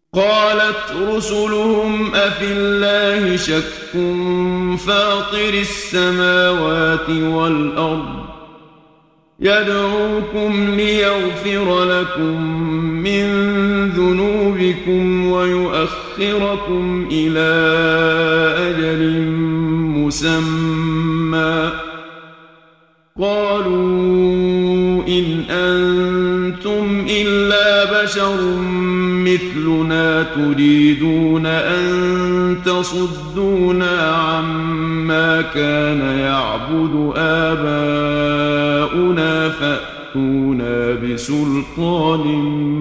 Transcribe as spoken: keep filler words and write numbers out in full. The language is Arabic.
قالت رسلهم أفي الله شك فاطر السماوات والأرض يدعوكم ليغفر لكم من ذنوبكم ويؤخركم إلى أجل مسمى قالوا إن أنتم إلا بشر مثلنا تريدون أن تصدونا عما كان يعبد آباؤنا فأتونا بسلطان